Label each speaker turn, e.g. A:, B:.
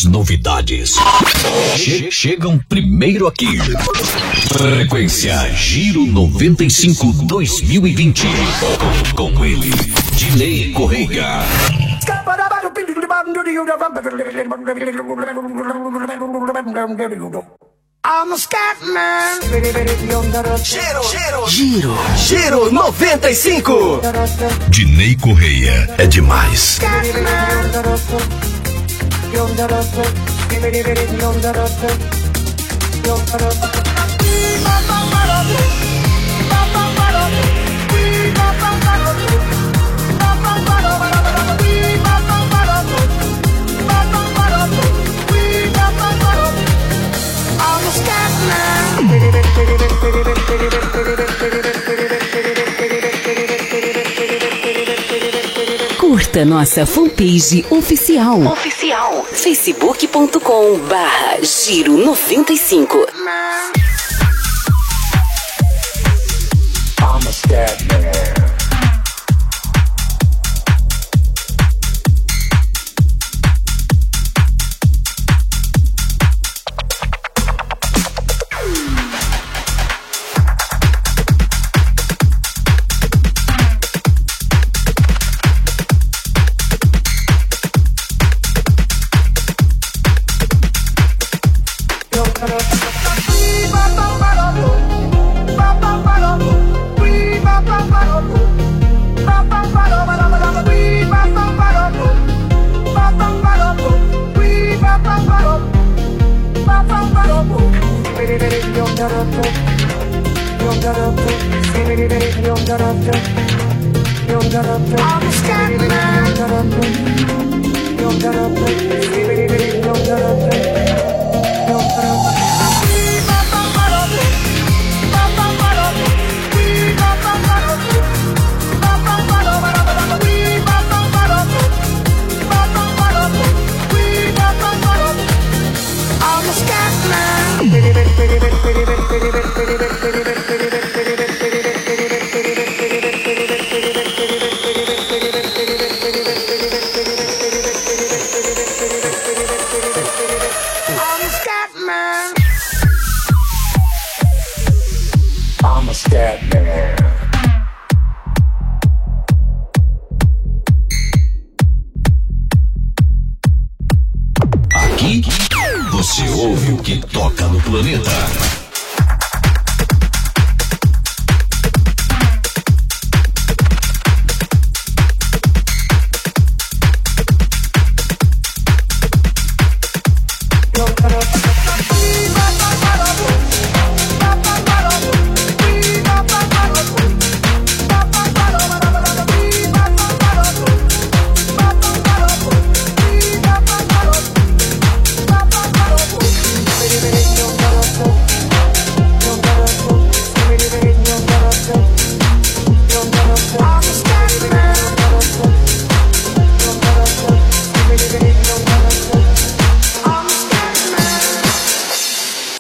A: As novidades chegam primeiro aqui. Frequência Giro 95 2020. Com ele, Dinei Correia.
B: I'm a Scatman.
C: Giro 95.
A: Dinei Correia é demais.
D: Curta nossa fanpage oficial. Facebook.com/Giro 95.
B: I'm a Scatman.
A: Aqui você ouve o que toca no planeta.